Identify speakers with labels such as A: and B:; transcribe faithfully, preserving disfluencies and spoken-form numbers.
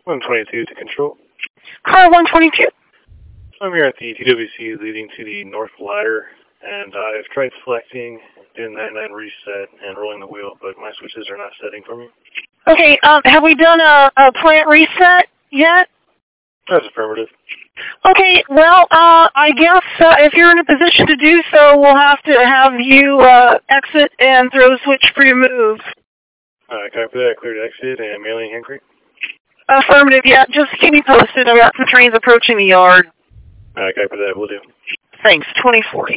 A: one twenty-two to control.
B: Car one twenty-two.
A: I'm here at the T W C leading to the north ladder, and I've tried selecting, doing that nine reset, and rolling the wheel, but my switches are not setting for me.
B: Okay, um, have we done a, a plant reset yet?
A: That's affirmative.
B: Okay, well, uh, I guess uh, if you're in a position to do so, we'll have to have you uh, exit and throw the switch for your move.
A: Uh, copy that. Clear to exit and mailing hand crate.
B: Affirmative, yeah. Just keep me posted. I've got some trains approaching the yard.
A: Uh, copy that. Will do.
B: Thanks. twenty forty.